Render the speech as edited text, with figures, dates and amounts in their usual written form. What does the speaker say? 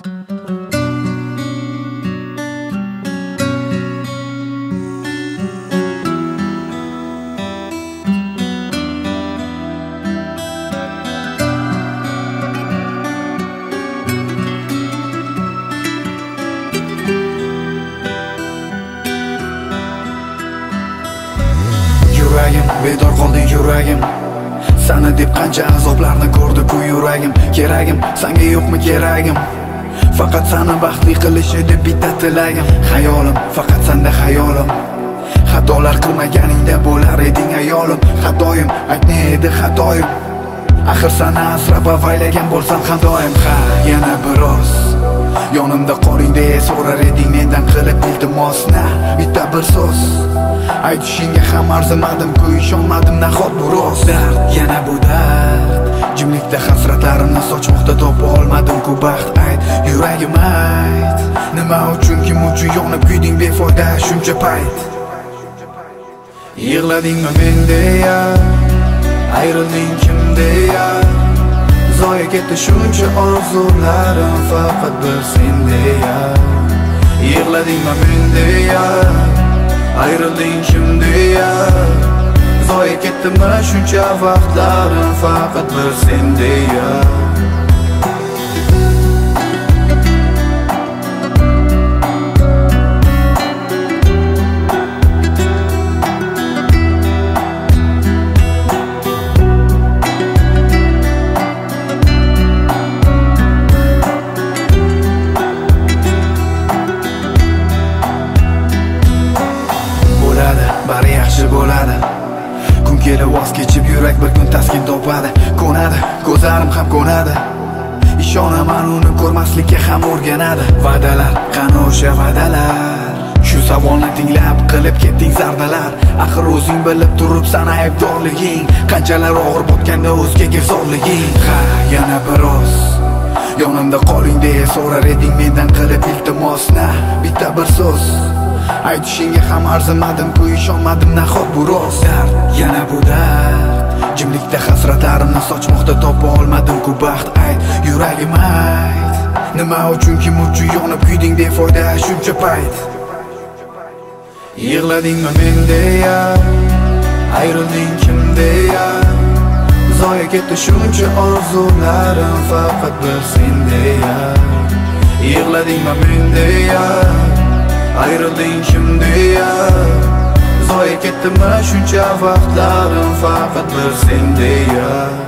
Yuragim, bedor qolding yuragim. Sana deb qancha azoblarni ko'rdi-ku yuragim. Keragim, senga yo'qmi keragim? Faqat seni baxtli qilish edi bitta tilagim. Xayolim, faqat senda xayolim. Xatolar qilmaganingda bo'lar eding ayolim. Xatoyim, aytne edi xatoyim. Axir seni asrab avaylagan bo'lsam ham doim. Ha, yana biroz yonimda qoling deya so'rar eding mendan qilib iltimosni. Bitta bir so'z aytishingga ham arzimadim-ku, ishonmadim nahot bu rost. Dard, yana bu dard. Jimlikda hasratlarimni sochmoqda topa olmadim-ku baxt. Ayt, yuragim ayt, nima uchun, kim uchun yonib kuyding befoyda shuncha payt? Yig'ladingmi men deya, ayrilding kim deya, zoya ketdi shuncha orzularim faqat bir sen deya. Yig'ladingmi men deya, ayrilding kim deya, zoya ketdimi shuncha vaqtlarim faqat bir sen deya. Bari yaxshi bo'ladi. Kun kelib voz kechib yurak bir kun taskin topadi. Ko'nadi, ko'zlarim ham ko'nadi. Ishonaman uni ko'rmaslikka ham o'rganadi. Va'dalar, qani o'sha va'dalar? Shu savolni tinglab qilib ketding zardalar. Axir o'zing bilib turibsan aybdorliging, qanchalar og'ir botganda o'zgaga zorliging. Ha, yana biroz yonimda qoling deya so'rar eding mendan qilib iltimosni. Bitta bir so'z aytishingga ham arzimadim-ku, ishonmadim nahot bu rost. Dard, yana bu dard. Jimlikda hasratlarimni sochmoqda topa olmadim-ku baxt. Ayt, yuragim ayt, nima uchun, kim uchun yonib kuyding befoyda shuncha payt? Yig'ladingmi men deya, ayrilding kim deya, zoya ketdi shuncha orzularim faqat bir sen deya. Yig'ladingmi men deya, ayrilding kim deya, zoya ketdimi shuncha vaqtlarim faqat bir sen deya.